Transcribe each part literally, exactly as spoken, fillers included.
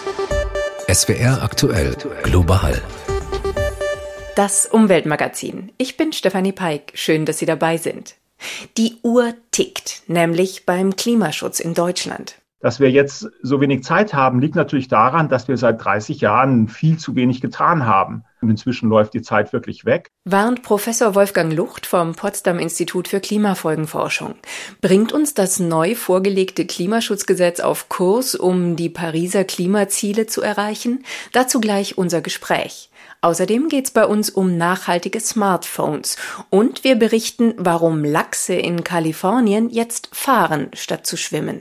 S W R aktuell global. Das Umweltmagazin. Ich bin Stefanie Peik. Schön, dass Sie dabei sind. Die Uhr tickt, nämlich beim Klimaschutz in Deutschland. Dass wir jetzt so wenig Zeit haben, liegt natürlich daran, dass wir seit dreißig Jahren viel zu wenig getan haben. Und inzwischen läuft die Zeit wirklich weg. Warnt Professor Wolfgang Lucht vom Potsdam Institut für Klimafolgenforschung. Bringt uns das neu vorgelegte Klimaschutzgesetz auf Kurs, um die Pariser Klimaziele zu erreichen? Dazu gleich unser Gespräch. Außerdem geht's bei uns um nachhaltige Smartphones. Und wir berichten, warum Lachse in Kalifornien jetzt fahren, statt zu schwimmen.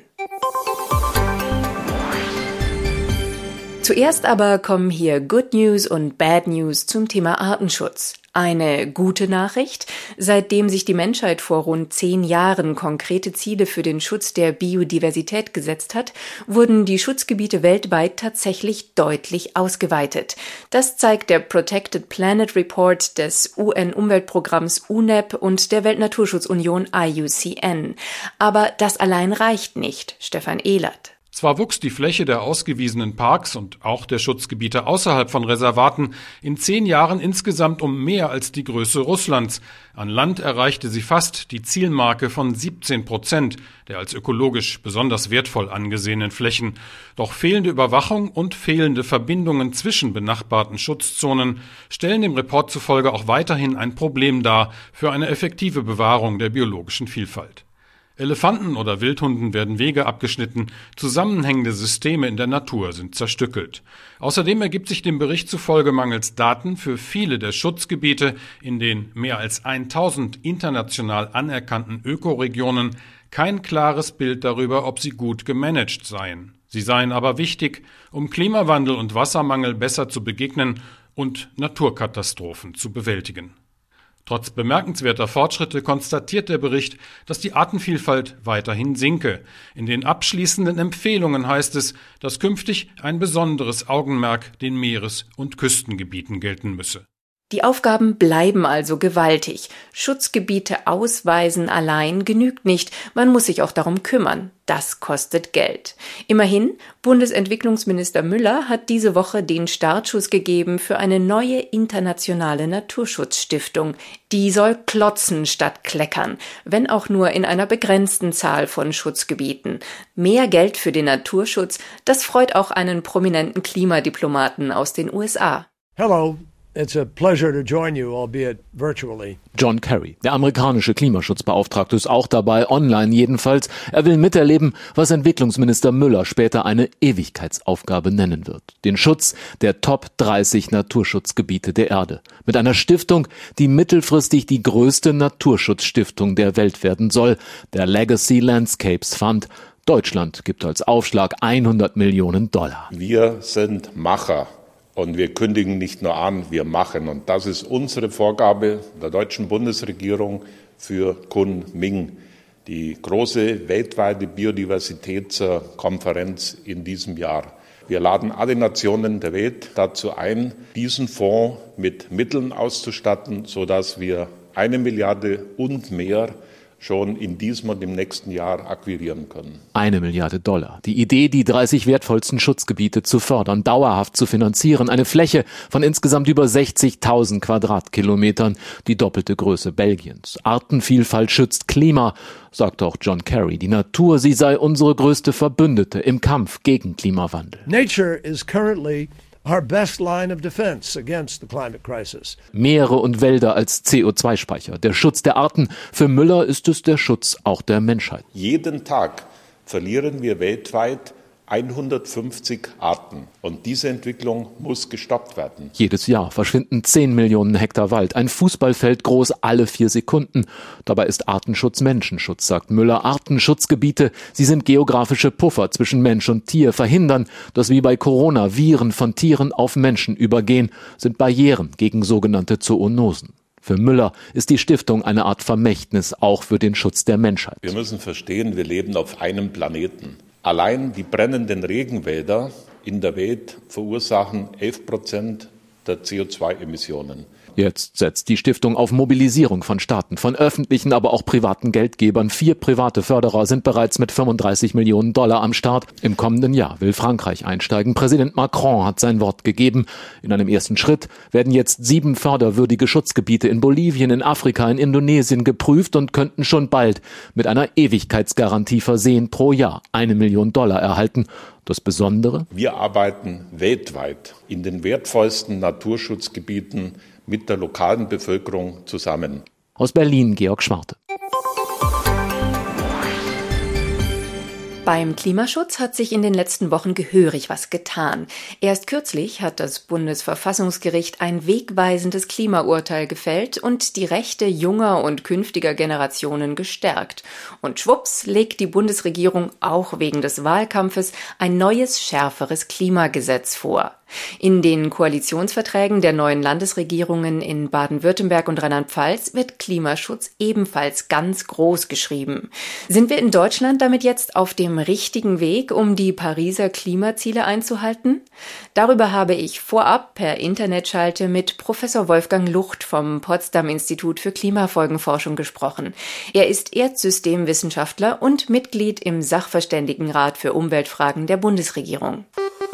Zuerst aber kommen hier Good News und Bad News zum Thema Artenschutz. Eine gute Nachricht: Seitdem sich die Menschheit vor rund zehn Jahren konkrete Ziele für den Schutz der Biodiversität gesetzt hat, wurden die Schutzgebiete weltweit tatsächlich deutlich ausgeweitet. Das zeigt der Protected Planet Report des U N-Umweltprogramms U N E P und der Weltnaturschutzunion I U C N. Aber das allein reicht nicht, Stefan Ehlert. Zwar wuchs die Fläche der ausgewiesenen Parks und auch der Schutzgebiete außerhalb von Reservaten in zehn Jahren insgesamt um mehr als die Größe Russlands. An Land erreichte sie fast die Zielmarke von siebzehn Prozent der als ökologisch besonders wertvoll angesehenen Flächen. Doch fehlende Überwachung und fehlende Verbindungen zwischen benachbarten Schutzzonen stellen dem Report zufolge auch weiterhin ein Problem dar für eine effektive Bewahrung der biologischen Vielfalt. Elefanten oder Wildhunden werden Wege abgeschnitten, zusammenhängende Systeme in der Natur sind zerstückelt. Außerdem ergibt sich dem Bericht zufolge mangels Daten für viele der Schutzgebiete in den mehr als tausend international anerkannten Ökoregionen kein klares Bild darüber, ob sie gut gemanagt seien. Sie seien aber wichtig, um Klimawandel und Wassermangel besser zu begegnen und Naturkatastrophen zu bewältigen. Trotz bemerkenswerter Fortschritte konstatiert der Bericht, dass die Artenvielfalt weiterhin sinke. In den abschließenden Empfehlungen heißt es, dass künftig ein besonderes Augenmerk den Meeres- und Küstengebieten gelten müsse. Die Aufgaben bleiben also gewaltig. Schutzgebiete ausweisen allein genügt nicht. Man muss sich auch darum kümmern. Das kostet Geld. Immerhin, Bundesentwicklungsminister Müller hat diese Woche den Startschuss gegeben für eine neue internationale Naturschutzstiftung. Die soll klotzen statt kleckern, wenn auch nur in einer begrenzten Zahl von Schutzgebieten. Mehr Geld für den Naturschutz, das freut auch einen prominenten Klimadiplomaten aus den U S A. Hello. It's a pleasure to join you, albeit virtually. John Kerry, der amerikanische Klimaschutzbeauftragte, ist auch dabei, online jedenfalls. Er will miterleben, was Entwicklungsminister Müller später eine Ewigkeitsaufgabe nennen wird. Den Schutz der Top dreißig Naturschutzgebiete der Erde. Mit einer Stiftung, die mittelfristig die größte Naturschutzstiftung der Welt werden soll, der Legacy Landscapes Fund. Deutschland gibt als Aufschlag hundert Millionen Dollar. Wir sind Macher. Und wir kündigen nicht nur an, wir machen. Und das ist unsere Vorgabe der deutschen Bundesregierung für Kunming, die große weltweite Biodiversitätskonferenz in diesem Jahr. Wir laden alle Nationen der Welt dazu ein, diesen Fonds mit Mitteln auszustatten, sodass wir eine Milliarde und mehr schon in diesem und im nächsten Jahr akquirieren können. Eine Milliarde Dollar. Die Idee, die dreißig wertvollsten Schutzgebiete zu fördern, dauerhaft zu finanzieren. Eine Fläche von insgesamt über sechzigtausend Quadratkilometern, die doppelte Größe Belgiens. Artenvielfalt schützt Klima, sagt auch John Kerry. Die Natur, sie sei unsere größte Verbündete im Kampf gegen Klimawandel. Nature is currently our best line of defense against the climate crisis. Meere und Wälder als C O zwei Speicher. Der Schutz der Arten. Für Müller ist es der Schutz auch der Menschheit. Jeden Tag verlieren wir weltweit hundertfünfzig Arten. Und diese Entwicklung muss gestoppt werden. Jedes Jahr verschwinden zehn Millionen Hektar Wald. Ein Fußballfeld groß alle vier Sekunden. Dabei ist Artenschutz Menschenschutz, sagt Müller. Artenschutzgebiete, sie sind geografische Puffer zwischen Mensch und Tier, verhindern, dass wie bei Corona Viren von Tieren auf Menschen übergehen, sind Barrieren gegen sogenannte Zoonosen. Für Müller ist die Stiftung eine Art Vermächtnis, auch für den Schutz der Menschheit. Wir müssen verstehen, wir leben auf einem Planeten. Allein die brennenden Regenwälder in der Welt verursachen elf Prozent der C O zwei Emissionen. Jetzt setzt die Stiftung auf Mobilisierung von Staaten, von öffentlichen, aber auch privaten Geldgebern. Vier private Förderer sind bereits mit fünfunddreißig Millionen Dollar am Start. Im kommenden Jahr will Frankreich einsteigen. Präsident Macron hat sein Wort gegeben. In einem ersten Schritt werden jetzt sieben förderwürdige Schutzgebiete in Bolivien, in Afrika, in Indonesien geprüft und könnten schon bald mit einer Ewigkeitsgarantie versehen pro Jahr eine Million Dollar erhalten. Das Besondere? Wir arbeiten weltweit in den wertvollsten Naturschutzgebieten mit der lokalen Bevölkerung zusammen. Aus Berlin, Georg Schwarte. Beim Klimaschutz hat sich in den letzten Wochen gehörig was getan. Erst kürzlich hat das Bundesverfassungsgericht ein wegweisendes Klimaurteil gefällt und die Rechte junger und künftiger Generationen gestärkt. Und schwupps legt die Bundesregierung auch wegen des Wahlkampfes ein neues, schärferes Klimagesetz vor. In den Koalitionsverträgen der neuen Landesregierungen in Baden-Württemberg und Rheinland-Pfalz wird Klimaschutz ebenfalls ganz groß geschrieben. Sind wir in Deutschland damit jetzt auf dem richtigen Weg, um die Pariser Klimaziele einzuhalten? Darüber habe ich vorab per Internetschalte mit Professor Wolfgang Lucht vom Potsdam Institut für Klimafolgenforschung gesprochen. Er ist Erdsystemwissenschaftler und Mitglied im Sachverständigenrat für Umweltfragen der Bundesregierung.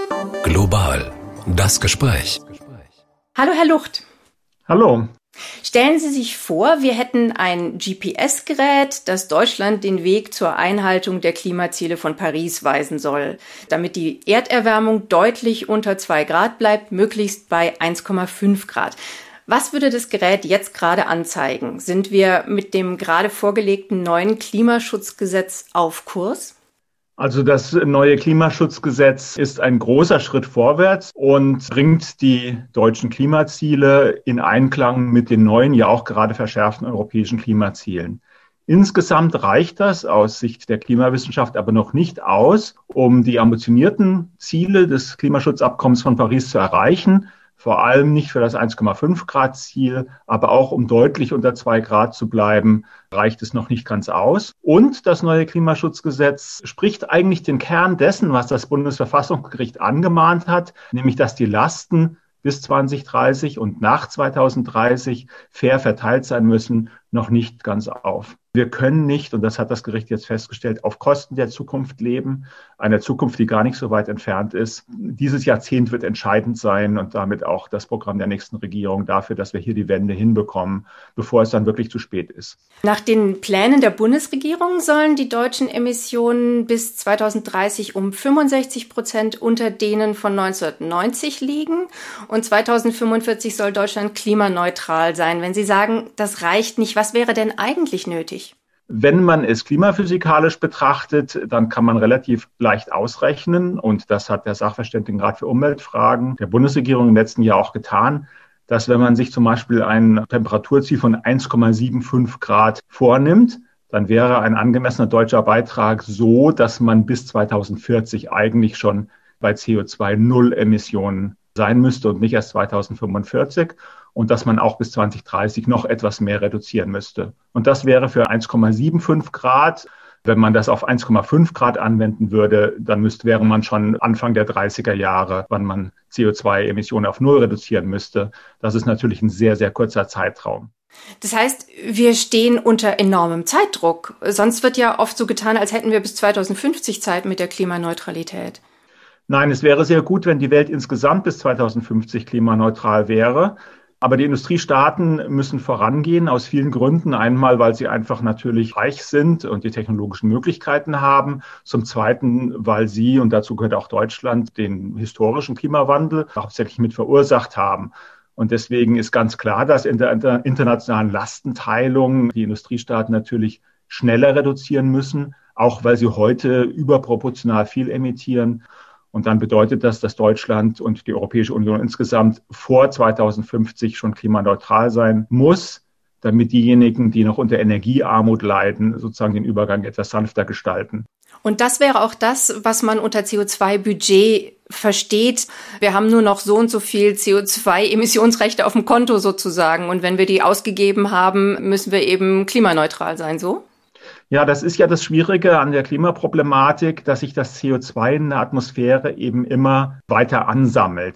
Global. Das Gespräch. Hallo, Herr Lucht. Hallo. Stellen Sie sich vor, wir hätten ein G P S-Gerät, das Deutschland den Weg zur Einhaltung der Klimaziele von Paris weisen soll, damit die Erderwärmung deutlich unter zwei Grad bleibt, möglichst bei eins Komma fünf Grad. Was würde das Gerät jetzt gerade anzeigen? Sind wir mit dem gerade vorgelegten neuen Klimaschutzgesetz auf Kurs? Also das neue Klimaschutzgesetz ist ein großer Schritt vorwärts und bringt die deutschen Klimaziele in Einklang mit den neuen, ja auch gerade verschärften europäischen Klimazielen. Insgesamt reicht das aus Sicht der Klimawissenschaft aber noch nicht aus, um die ambitionierten Ziele des Klimaschutzabkommens von Paris zu erreichen. Vor allem nicht für das eins Komma fünf Grad Ziel, aber auch um deutlich unter zwei Grad zu bleiben, reicht es noch nicht ganz aus. Und das neue Klimaschutzgesetz spricht eigentlich den Kern dessen, was das Bundesverfassungsgericht angemahnt hat, nämlich dass die Lasten bis zwanzig dreißig und nach zweitausenddreißig fair verteilt sein müssen, noch nicht ganz auf. Wir können nicht, und das hat das Gericht jetzt festgestellt, auf Kosten der Zukunft leben, einer Zukunft, die gar nicht so weit entfernt ist. Dieses Jahrzehnt wird entscheidend sein und damit auch das Programm der nächsten Regierung dafür, dass wir hier die Wende hinbekommen, bevor es dann wirklich zu spät ist. Nach den Plänen der Bundesregierung sollen die deutschen Emissionen bis zweitausenddreißig um fünfundsechzig Prozent unter denen von neunzehnhundertneunzig liegen und zweitausendfünfundvierzig soll Deutschland klimaneutral sein. Wenn Sie sagen, das reicht nicht, was wäre denn eigentlich nötig? Wenn man es klimaphysikalisch betrachtet, dann kann man relativ leicht ausrechnen, und das hat der Sachverständigenrat für Umweltfragen der Bundesregierung im letzten Jahr auch getan, dass wenn man sich zum Beispiel ein Temperaturziel von eins Komma fünfundsiebzig Grad vornimmt, dann wäre ein angemessener deutscher Beitrag so, dass man bis zweitausendvierzig eigentlich schon bei C O zwei Null Emissionen sein müsste und nicht erst zweitausendfünfundvierzig. Und dass man auch bis zweitausenddreißig noch etwas mehr reduzieren müsste. Und das wäre für eins Komma fünfundsiebzig Grad. Wenn man das auf eins Komma fünf Grad anwenden würde, dann müsste, wäre man schon Anfang der dreißiger Jahre, wann man C O zwei Emissionen auf Null reduzieren müsste. Das ist natürlich ein sehr, sehr kurzer Zeitraum. Das heißt, wir stehen unter enormem Zeitdruck. Sonst wird ja oft so getan, als hätten wir bis zweitausendfünfzig Zeit mit der Klimaneutralität. Nein, es wäre sehr gut, wenn die Welt insgesamt bis zweitausendfünfzig klimaneutral wäre. Aber die Industriestaaten müssen vorangehen aus vielen Gründen. Einmal, weil sie einfach natürlich reich sind und die technologischen Möglichkeiten haben. Zum Zweiten, weil sie, und dazu gehört auch Deutschland, den historischen Klimawandel hauptsächlich mit verursacht haben. Und deswegen ist ganz klar, dass in der internationalen Lastenteilung die Industriestaaten natürlich schneller reduzieren müssen, auch weil sie heute überproportional viel emittieren. Und dann bedeutet das, dass Deutschland und die Europäische Union insgesamt vor zweitausendfünfzig schon klimaneutral sein muss, damit diejenigen, die noch unter Energiearmut leiden, sozusagen den Übergang etwas sanfter gestalten. Und das wäre auch das, was man unter C O zwei Budget versteht. Wir haben nur noch so und so viel C O zwei Emissionsrechte auf dem Konto sozusagen. Und wenn wir die ausgegeben haben, müssen wir eben klimaneutral sein, so? Ja, das ist ja das Schwierige an der Klimaproblematik, dass sich das C O zwei in der Atmosphäre eben immer weiter ansammelt.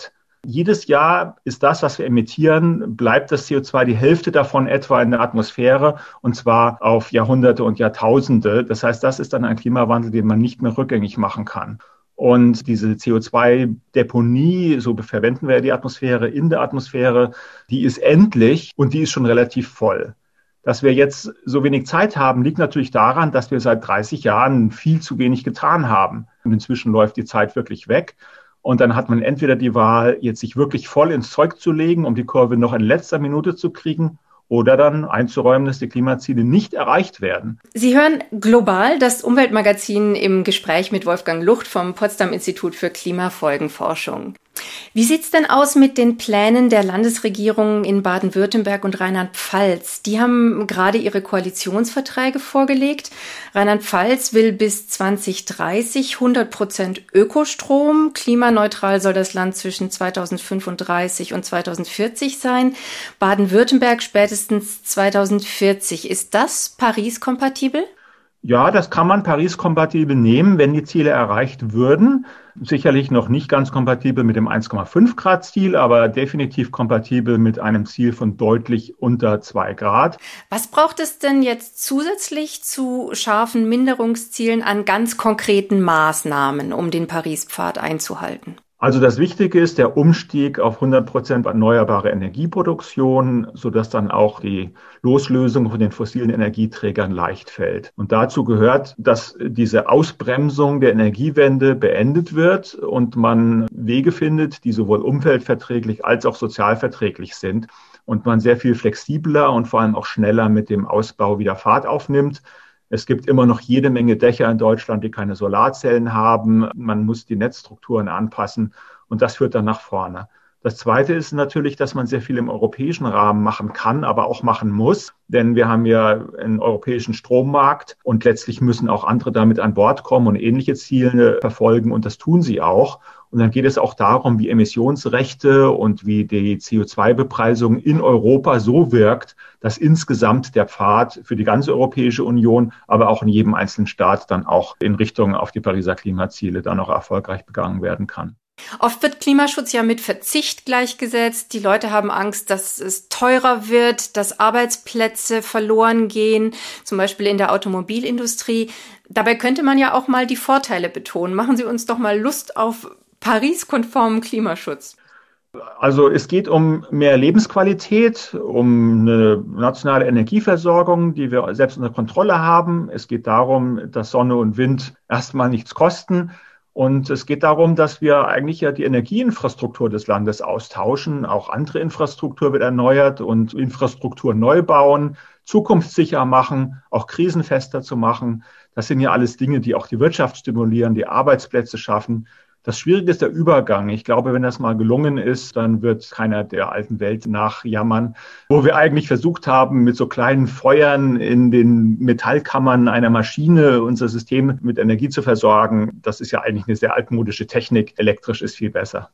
Jedes Jahr ist das, was wir emittieren, bleibt das C O zwei die Hälfte davon etwa in der Atmosphäre, und zwar auf Jahrhunderte und Jahrtausende. Das heißt, das ist dann ein Klimawandel, den man nicht mehr rückgängig machen kann. Und diese C O zwei Deponie, so verwenden wir die Atmosphäre, in der Atmosphäre, die ist endlich und die ist schon relativ voll. Dass wir jetzt so wenig Zeit haben, liegt natürlich daran, dass wir seit dreißig Jahren viel zu wenig getan haben. Und inzwischen läuft die Zeit wirklich weg. Und dann hat man entweder die Wahl, jetzt sich wirklich voll ins Zeug zu legen, um die Kurve noch in letzter Minute zu kriegen, oder dann einzuräumen, dass die Klimaziele nicht erreicht werden. Sie hören Global, das Umweltmagazin, im Gespräch mit Wolfgang Lucht vom Potsdam Institut für Klimafolgenforschung. Wie sieht's denn aus mit den Plänen der Landesregierungen in Baden-Württemberg und Rheinland-Pfalz? Die haben gerade ihre Koalitionsverträge vorgelegt. Rheinland-Pfalz will bis zwanzig dreißig hundert Prozent Ökostrom. Klimaneutral soll das Land zwischen zweitausendfünfunddreißig und zweitausendvierzig sein. Baden-Württemberg spätestens zweitausendvierzig. Ist das Paris-kompatibel? Ja, das kann man Paris-kompatibel nehmen, wenn die Ziele erreicht würden. Sicherlich noch nicht ganz kompatibel mit dem eins Komma fünf Grad Ziel, aber definitiv kompatibel mit einem Ziel von deutlich unter zwei Grad. Was braucht es denn jetzt zusätzlich zu scharfen Minderungszielen an ganz konkreten Maßnahmen, um den Paris-Pfad einzuhalten? Also das Wichtige ist der Umstieg auf hundert Prozent erneuerbare Energieproduktion, sodass dann auch die Loslösung von den fossilen Energieträgern leicht fällt. Und dazu gehört, dass diese Ausbremsung der Energiewende beendet wird und man Wege findet, die sowohl umweltverträglich als auch sozialverträglich sind und man sehr viel flexibler und vor allem auch schneller mit dem Ausbau wieder Fahrt aufnimmt. Es gibt immer noch jede Menge Dächer in Deutschland, die keine Solarzellen haben. Man muss die Netzstrukturen anpassen und das führt dann nach vorne. Das Zweite ist natürlich, dass man sehr viel im europäischen Rahmen machen kann, aber auch machen muss. Denn wir haben ja einen europäischen Strommarkt und letztlich müssen auch andere damit an Bord kommen und ähnliche Ziele verfolgen und das tun sie auch. Und dann geht es auch darum, wie Emissionsrechte und wie die C O zwei Bepreisung in Europa so wirkt, dass insgesamt der Pfad für die ganze Europäische Union, aber auch in jedem einzelnen Staat dann auch in Richtung auf die Pariser Klimaziele dann auch erfolgreich begangen werden kann. Oft wird Klimaschutz ja mit Verzicht gleichgesetzt. Die Leute haben Angst, dass es teurer wird, dass Arbeitsplätze verloren gehen, zum Beispiel in der Automobilindustrie. Dabei könnte man ja auch mal die Vorteile betonen. Machen Sie uns doch mal Lust auf Paris-konformen Klimaschutz. Also es geht um mehr Lebensqualität, um eine nationale Energieversorgung, die wir selbst unter Kontrolle haben. Es geht darum, dass Sonne und Wind erstmal nichts kosten. Und es geht darum, dass wir eigentlich ja die Energieinfrastruktur des Landes austauschen. Auch andere Infrastruktur wird erneuert und Infrastruktur neu bauen, zukunftssicher machen, auch krisenfester zu machen. Das sind ja alles Dinge, die auch die Wirtschaft stimulieren, die Arbeitsplätze schaffen. Das Schwierige ist der Übergang. Ich glaube, wenn das mal gelungen ist, dann wird keiner der alten Welt nachjammern, wo wir eigentlich versucht haben, mit so kleinen Feuern in den Metallkammern einer Maschine unser System mit Energie zu versorgen. Das ist ja eigentlich eine sehr altmodische Technik. Elektrisch ist viel besser.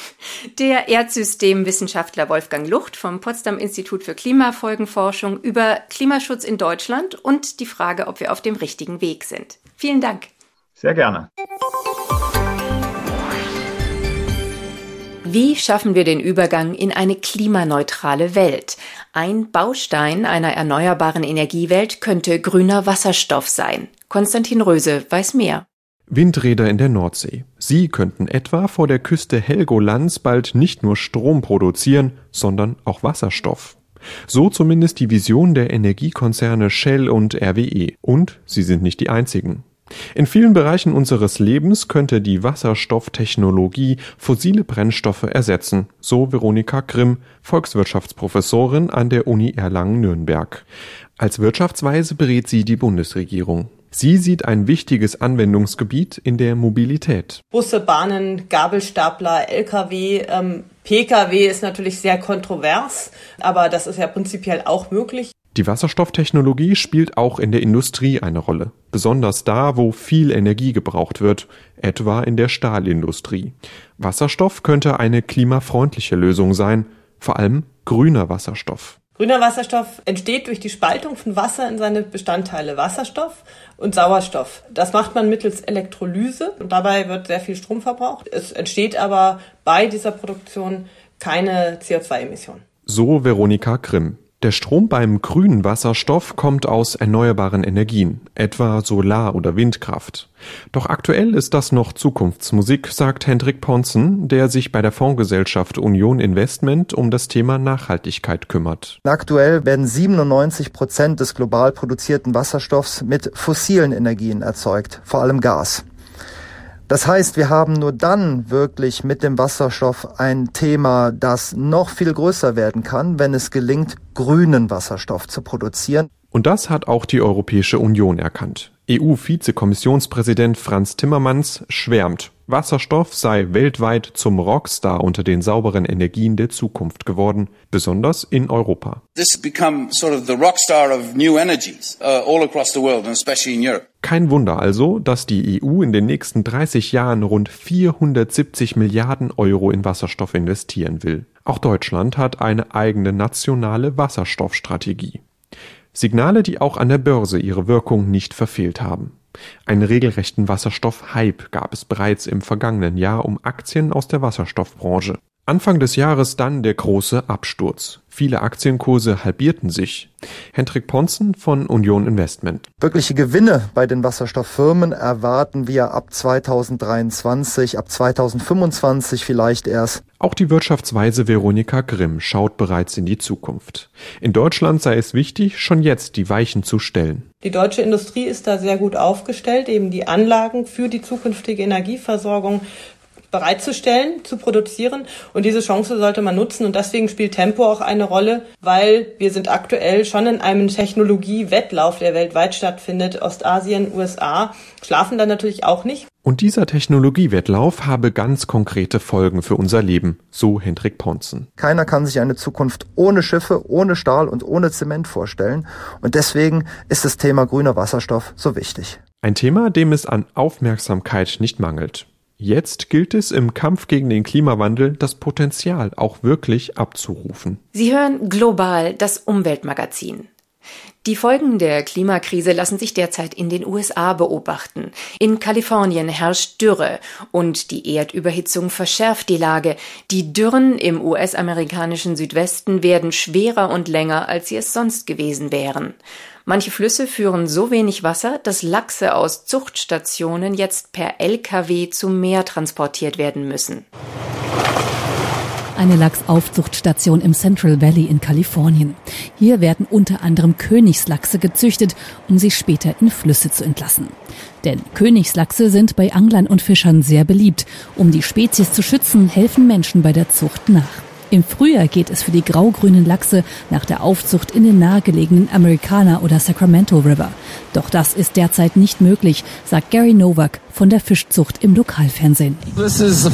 Der Erdsystemwissenschaftler Wolfgang Lucht vom Potsdam Institut für Klimafolgenforschung über Klimaschutz in Deutschland und die Frage, ob wir auf dem richtigen Weg sind. Vielen Dank. Sehr gerne. Wie schaffen wir den Übergang in eine klimaneutrale Welt? Ein Baustein einer erneuerbaren Energiewelt könnte grüner Wasserstoff sein. Konstantin Röse weiß mehr. Windräder in der Nordsee. Sie könnten etwa vor der Küste Helgolands bald nicht nur Strom produzieren, sondern auch Wasserstoff. So zumindest die Vision der Energiekonzerne Shell und R W E. Und sie sind nicht die einzigen. In vielen Bereichen unseres Lebens könnte die Wasserstofftechnologie fossile Brennstoffe ersetzen, so Veronika Grimm, Volkswirtschaftsprofessorin an der Uni Erlangen-Nürnberg. Als Wirtschaftsweise berät sie die Bundesregierung. Sie sieht ein wichtiges Anwendungsgebiet in der Mobilität. Busse, Bahnen, Gabelstapler, L K W, ähm, P K W ist natürlich sehr kontrovers, aber das ist ja prinzipiell auch möglich. Die Wasserstofftechnologie spielt auch in der Industrie eine Rolle, besonders da, wo viel Energie gebraucht wird, etwa in der Stahlindustrie. Wasserstoff könnte eine klimafreundliche Lösung sein, vor allem grüner Wasserstoff. Grüner Wasserstoff entsteht durch die Spaltung von Wasser in seine Bestandteile Wasserstoff und Sauerstoff. Das macht man mittels Elektrolyse und dabei wird sehr viel Strom verbraucht. Es entsteht aber bei dieser Produktion keine C O zwei Emission. So Veronika Grimm. Der Strom beim grünen Wasserstoff kommt aus erneuerbaren Energien, etwa Solar- oder Windkraft. Doch aktuell ist das noch Zukunftsmusik, sagt Hendrik Pontzen, der sich bei der Fondsgesellschaft Union Investment um das Thema Nachhaltigkeit kümmert. Aktuell werden siebenundneunzig Prozent des global produzierten Wasserstoffs mit fossilen Energien erzeugt, vor allem Gas. Das heißt, wir haben nur dann wirklich mit dem Wasserstoff ein Thema, das noch viel größer werden kann, wenn es gelingt, grünen Wasserstoff zu produzieren. Und das hat auch die Europäische Union erkannt. E U-Vizekommissionspräsident Frans Timmermans schwärmt, Wasserstoff sei weltweit zum Rockstar unter den sauberen Energien der Zukunft geworden, besonders in Europa. This has become sort of the rockstar of new energies uh, all across the world and especially in Europe. Kein Wunder also, dass die E U in den nächsten dreißig Jahren rund vierhundertsiebzig Milliarden Euro in Wasserstoff investieren will. Auch Deutschland hat eine eigene nationale Wasserstoffstrategie. Signale, die auch an der Börse ihre Wirkung nicht verfehlt haben. Einen regelrechten Wasserstoff-Hype gab es bereits im vergangenen Jahr um Aktien aus der Wasserstoffbranche. Anfang des Jahres dann der große Absturz. Viele Aktienkurse halbierten sich. Hendrik Pontzen von Union Investment. Wirkliche Gewinne bei den Wasserstofffirmen erwarten wir ab zweitausenddreiundzwanzig, ab zweitausendfünfundzwanzig vielleicht erst. Auch die Wirtschaftsweise Veronika Grimm schaut bereits in die Zukunft. In Deutschland sei es wichtig, schon jetzt die Weichen zu stellen. Die deutsche Industrie ist da sehr gut aufgestellt, eben die Anlagen für die zukünftige Energieversorgung bereitzustellen, zu produzieren, und diese Chance sollte man nutzen, und deswegen spielt Tempo auch eine Rolle, weil wir sind aktuell schon in einem Technologiewettlauf, der weltweit stattfindet. Ostasien, U S A schlafen dann natürlich auch nicht. Und dieser Technologiewettlauf habe ganz konkrete Folgen für unser Leben, so Hendrik Pontzen. Keiner kann sich eine Zukunft ohne Schiffe, ohne Stahl und ohne Zement vorstellen, und deswegen ist das Thema grüner Wasserstoff so wichtig. Ein Thema, dem es an Aufmerksamkeit nicht mangelt. Jetzt gilt es im Kampf gegen den Klimawandel, das Potenzial auch wirklich abzurufen. Sie hören Global, das Umweltmagazin. Die Folgen der Klimakrise lassen sich derzeit in den U S A beobachten. In Kalifornien herrscht Dürre und die Erdüberhitzung verschärft die Lage. Die Dürren im U S-amerikanischen Südwesten werden schwerer und länger, als sie es sonst gewesen wären. Manche Flüsse führen so wenig Wasser, dass Lachse aus Zuchtstationen jetzt per L K W zum Meer transportiert werden müssen. Eine Lachsaufzuchtstation im Central Valley in Kalifornien. Hier werden unter anderem Königslachse gezüchtet, um sie später in Flüsse zu entlassen. Denn Königslachse sind bei Anglern und Fischern sehr beliebt. Um die Spezies zu schützen, helfen Menschen bei der Zucht nach. Im Frühjahr geht es für die graugrünen Lachse nach der Aufzucht in den nahegelegenen Americana oder Sacramento River. Doch das ist derzeit nicht möglich, sagt Gary Novak von der Fischzucht im Lokalfernsehen. Es ist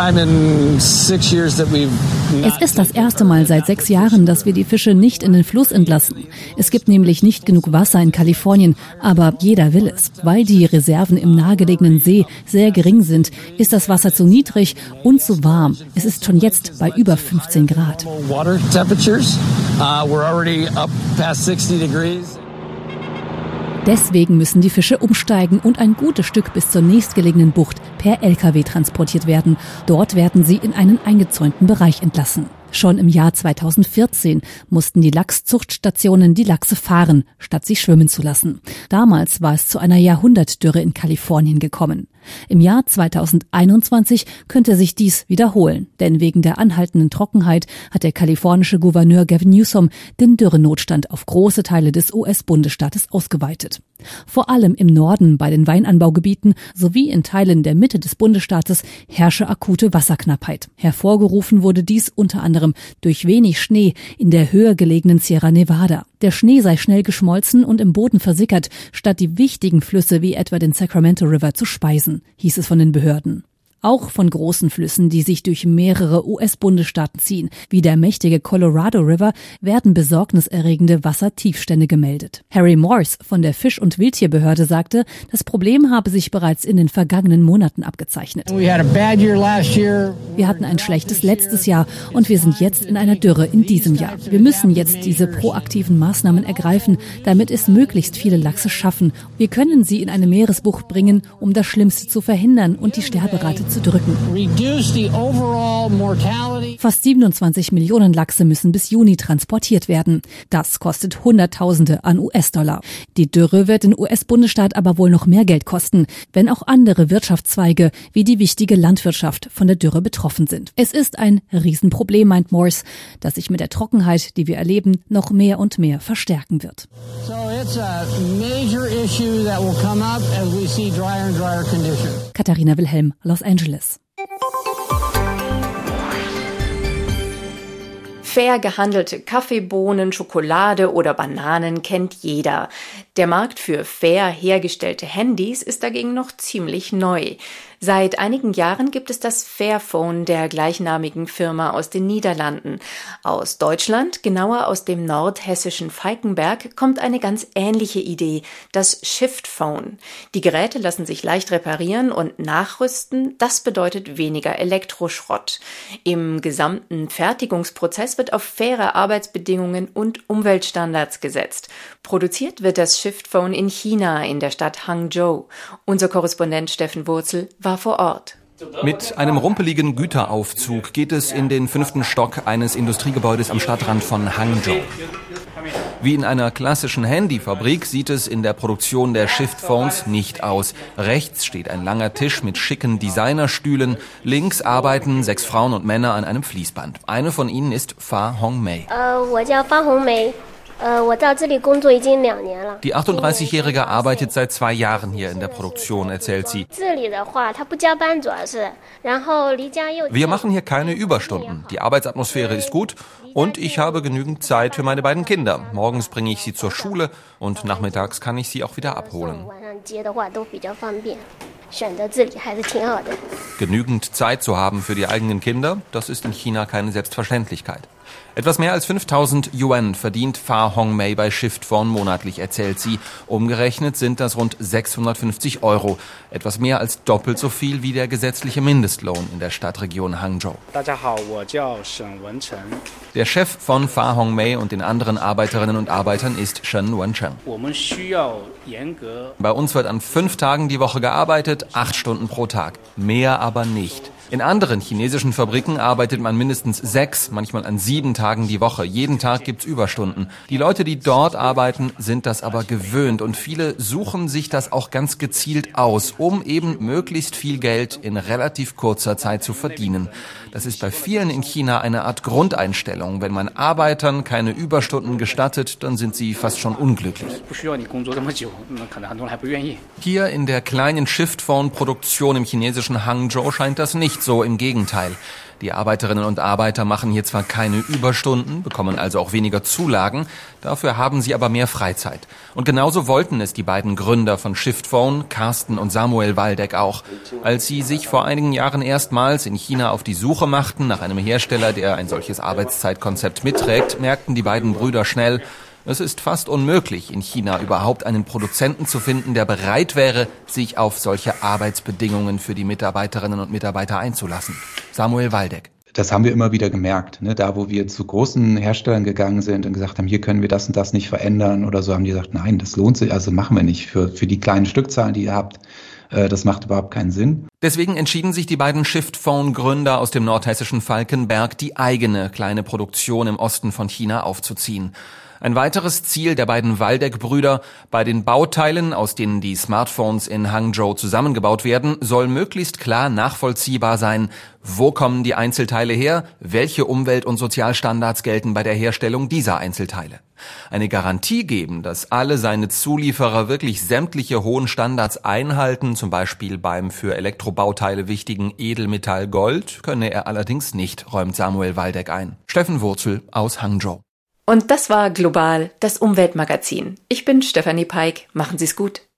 das erste Mal seit sechs Jahren, dass wir die Fische nicht in den Fluss entlassen. Es gibt nämlich nicht genug Wasser in Kalifornien, aber jeder will es. Weil die Reserven im nahegelegenen See sehr gering sind, ist das Wasser zu niedrig und zu warm. Es ist schon jetzt bei über fünfzehn Grad. Deswegen müssen die Fische umsteigen und ein gutes Stück bis zur nächstgelegenen Bucht per L K W transportiert werden. Dort werden sie in einen eingezäunten Bereich entlassen. Schon im Jahr zweitausendvierzehn mussten die Lachszuchtstationen die Lachse fahren, statt sie schwimmen zu lassen. Damals war es zu einer Jahrhundertdürre in Kalifornien gekommen. Im Jahr zweitausendeinundzwanzig könnte sich dies wiederholen, denn wegen der anhaltenden Trockenheit hat der kalifornische Gouverneur Gavin Newsom den Dürrenotstand auf große Teile des U S-Bundesstaates ausgeweitet. Vor allem im Norden bei den Weinanbaugebieten sowie in Teilen der Mitte des Bundesstaates herrsche akute Wasserknappheit. Hervorgerufen wurde dies unter anderem durch wenig Schnee in der höher gelegenen Sierra Nevada. Der Schnee sei schnell geschmolzen und im Boden versickert, statt die wichtigen Flüsse wie etwa den Sacramento River zu speisen, hieß es von den Behörden. Auch von großen Flüssen, die sich durch mehrere U S-Bundesstaaten ziehen, wie der mächtige Colorado River, werden besorgniserregende Wassertiefstände gemeldet. Harry Morse von der Fisch- und Wildtierbehörde sagte, das Problem habe sich bereits in den vergangenen Monaten abgezeichnet. Wir hatten ein schlechtes letztes Jahr und wir sind jetzt in einer Dürre in diesem Jahr. Wir müssen jetzt diese proaktiven Maßnahmen ergreifen, damit es möglichst viele Lachse schaffen. Wir können sie in eine Meeresbucht bringen, um das Schlimmste zu verhindern und die Sterberate zu drücken. Fast siebenundzwanzig Millionen Lachse müssen bis Juni transportiert werden. Das kostet Hunderttausende an U S-Dollar. Die Dürre wird den U S-Bundesstaat aber wohl noch mehr Geld kosten, wenn auch andere Wirtschaftszweige wie die wichtige Landwirtschaft von der Dürre betroffen sind. Es ist ein Riesenproblem, meint Morse, das sich mit der Trockenheit, die wir erleben, noch mehr und mehr verstärken wird. So it's a major issue that will come up as we see drier and drier conditions. Katharina Wilhelm, Los Angeles. Fair gehandelte Kaffeebohnen, Schokolade oder Bananen kennt jeder. Der Markt für fair hergestellte Handys ist dagegen noch ziemlich neu. Seit einigen Jahren gibt es das Fairphone der gleichnamigen Firma aus den Niederlanden. Aus Deutschland, genauer aus dem nordhessischen Falkenberg, kommt eine ganz ähnliche Idee, das Shiftphone. Die Geräte lassen sich leicht reparieren und nachrüsten, das bedeutet weniger Elektroschrott. Im gesamten Fertigungsprozess wird auf faire Arbeitsbedingungen und Umweltstandards gesetzt. Produziert wird das Shiftphone in China, in der Stadt Hangzhou. Unser Korrespondent Steffen Wurzel war vor Ort. Mit einem rumpeligen Güteraufzug geht es in den fünften Stock eines Industriegebäudes am Stadtrand von Hangzhou. Wie in einer klassischen Handyfabrik sieht es in der Produktion der Shiftphones nicht aus. Rechts steht ein langer Tisch mit schicken Designerstühlen. Links arbeiten sechs Frauen und Männer an einem Fließband. Eine von ihnen ist Fa Hongmei. Die achtunddreißigjährige arbeitet seit zwei Jahren hier in der Produktion, erzählt sie. Wir machen hier keine Überstunden. Die Arbeitsatmosphäre ist gut und ich habe genügend Zeit für meine beiden Kinder. Morgens bringe ich sie zur Schule und nachmittags kann ich sie auch wieder abholen. Genügend Zeit zu haben für die eigenen Kinder, das ist in China keine Selbstverständlichkeit. Etwas mehr als fünftausend Yuan verdient Fa Hongmei bei Shiftphone monatlich, erzählt sie. Umgerechnet sind das rund sechshundertfünfzig Euro. Etwas mehr als doppelt so viel wie der gesetzliche Mindestlohn in der Stadtregion Hangzhou. Der Chef von Fa Hongmei und den anderen Arbeiterinnen und Arbeitern ist Shen Wencheng. Bei uns wird an fünf Tagen die Woche gearbeitet, acht Stunden pro Tag. Mehr aber nicht. In anderen chinesischen Fabriken arbeitet man mindestens sechs, manchmal an sieben Tagen die Woche. Jeden Tag gibt's Überstunden. Die Leute, die dort arbeiten, sind das aber gewöhnt und viele suchen sich das auch ganz gezielt aus, um eben möglichst viel Geld in relativ kurzer Zeit zu verdienen. Das ist bei vielen in China eine Art Grundeinstellung. Wenn man Arbeitern keine Überstunden gestattet, dann sind sie fast schon unglücklich. Hier in der kleinen Shiftphone-Produktion im chinesischen Hangzhou scheint das nicht so, im Gegenteil. Die Arbeiterinnen und Arbeiter machen hier zwar keine Überstunden, bekommen also auch weniger Zulagen, dafür haben sie aber mehr Freizeit. Und genauso wollten es die beiden Gründer von Shiftphone, Carsten und Samuel Waldeck auch. Als sie sich vor einigen Jahren erstmals in China auf die Suche machten nach einem Hersteller, der ein solches Arbeitszeitkonzept mitträgt, merkten die beiden Brüder schnell, es ist fast unmöglich, in China überhaupt einen Produzenten zu finden, der bereit wäre, sich auf solche Arbeitsbedingungen für die Mitarbeiterinnen und Mitarbeiter einzulassen. Samuel Waldeck. Das haben wir immer wieder gemerkt. Ne? Da, wo wir zu großen Herstellern gegangen sind und gesagt haben, hier können wir das und das nicht verändern oder so, haben die gesagt, nein, das lohnt sich, also machen wir nicht für, für die kleinen Stückzahlen, die ihr habt. Das macht überhaupt keinen Sinn. Deswegen entschieden sich die beiden Shiftphone-Gründer aus dem nordhessischen Falkenberg, die eigene kleine Produktion im Osten von China aufzuziehen. Ein weiteres Ziel der beiden Waldeck-Brüder: bei den Bauteilen, aus denen die Smartphones in Hangzhou zusammengebaut werden, soll möglichst klar nachvollziehbar sein, wo kommen die Einzelteile her, welche Umwelt- und Sozialstandards gelten bei der Herstellung dieser Einzelteile. Eine Garantie geben, dass alle seine Zulieferer wirklich sämtliche hohen Standards einhalten, zum Beispiel beim für Elektrobauteile wichtigen Edelmetall Gold, könne er allerdings nicht, räumt Samuel Waldeck ein. Steffen Wurzel aus Hangzhou. Und das war Global, das Umweltmagazin. Ich bin Stefanie Peik. Machen Sie's gut.